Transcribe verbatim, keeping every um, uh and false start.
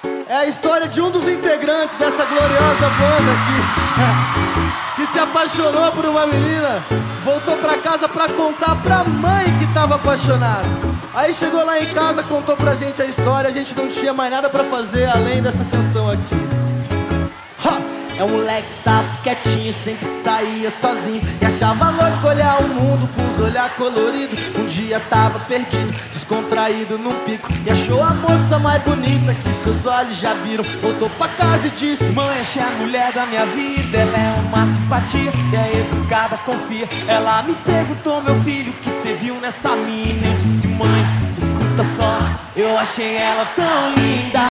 É a história de um dos integrantes dessa gloriosa banda aqui, que se apaixonou por uma menina, voltou pra casa pra contar pra mãe que tava apaixonado. Aí chegou lá em casa, contou pra gente a história, a gente não tinha mais nada pra fazer além dessa canção aqui. Ha! É um moleque safo, quietinho, sempre saía sozinho e achava louco olhar o mundo com os olhar coloridos. Um dia tava perdido, descontraído num pico, e achou a moça mais bonita que seus olhos já viram. Voltou pra casa e disse: mãe, achei a mulher da minha vida, ela é uma simpatia e é educada, confia. Ela me perguntou, meu filho, o que cê viu nessa mina? Eu disse: mãe, escuta só, eu achei ela tão linda.